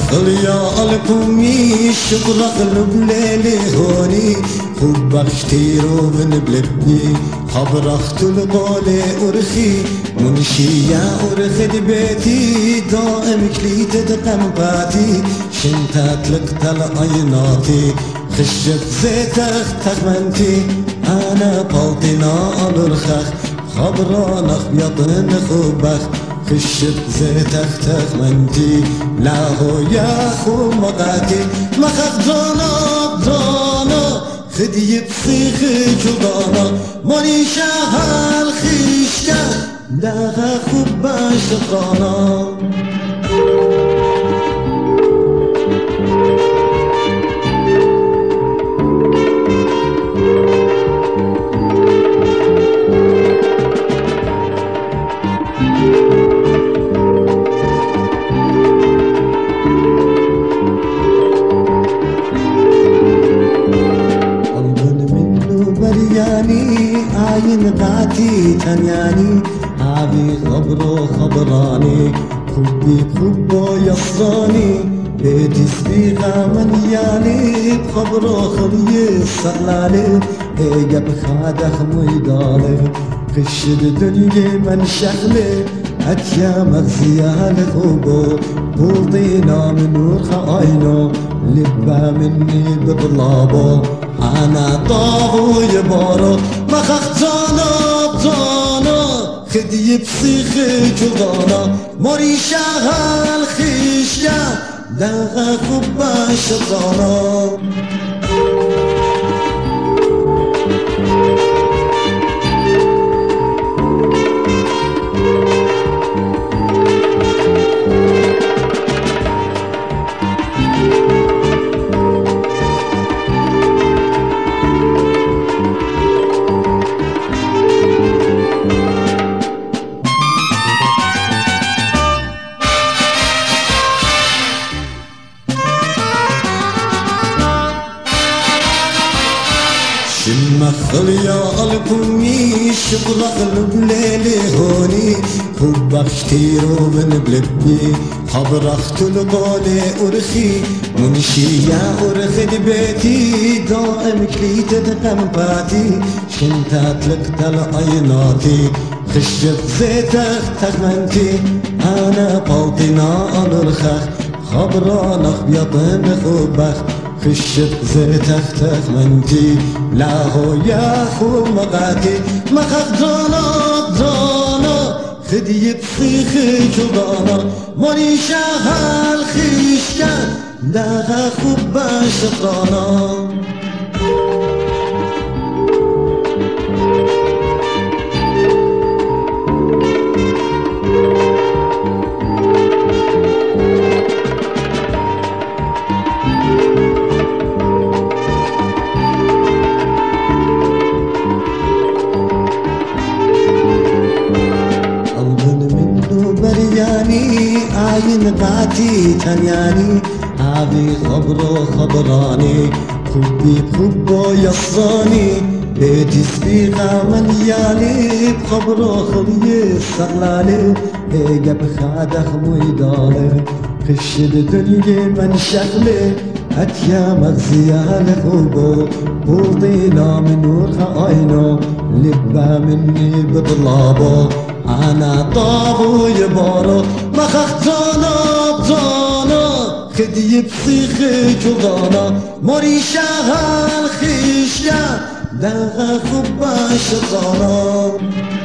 خليا الكومي شكرا قلب ليلي هوني خوب بختيرو من بلبني خبر اختل بالي ارخي منشي يا ارخد بيتي دائم كليت دقم باتي شنتات لقتل عيناتي خشت زيت اختك منتي انا بالطنا الرخخ خبران اخبيطن خوبخ خشت زيت اختك منتي لا هو يا خو مقاتي مخخ جانا خدي بصيخ جدانا ماني شهر خيشتا داغا خوبا شطانا عين قاتي تنياني عابي خبرو خبراني خبي خبو يصراني بيتي سبيغا منياني بخبرو خبي الصلالي هيا بخادخ ميدالي خشد دنيا من شغلي أتيا مغزيا لخوبو بوضينا من نور خاينو لبا مني بطلابو أنا طابو يبارو مخخ جانا خدي بصيخ جدانا ماري شغل خيشيا داغا خوبا شطانا خليا الكومي شبرا قلب ليلي هوني خوب بختيرو من بلبني خبر اختل بالي ارخي منشي يا ارخد بيتي دائم كليت دقم باتي شنتات لقتل عيناتي خشت زيت اختك منتي انا بالطنا الرخخ خبران اخبيطن خوبخ خشت زيت اختك منتي لا هو يا خو مقاتي مخخ جانا خدي بصيخ جدانا ماني شهر خيشتا داغا خوبا شطانا عين قاتي تنياني عابي خبرو خبراني خبي بخبو يصراني بيتي سبيغا منياني بخبرو خبي الصغلالي هيقا بخادخ ميدالي خشد دنيا من شغلي أتيا مغزيا لخوبو بوضينا من نور خاينو لبا مني بطلابو أنا طابو يبارو مخخ جانا خدي بصيخ جدانا ماري شغل خيشيا داغا خوبا شطانا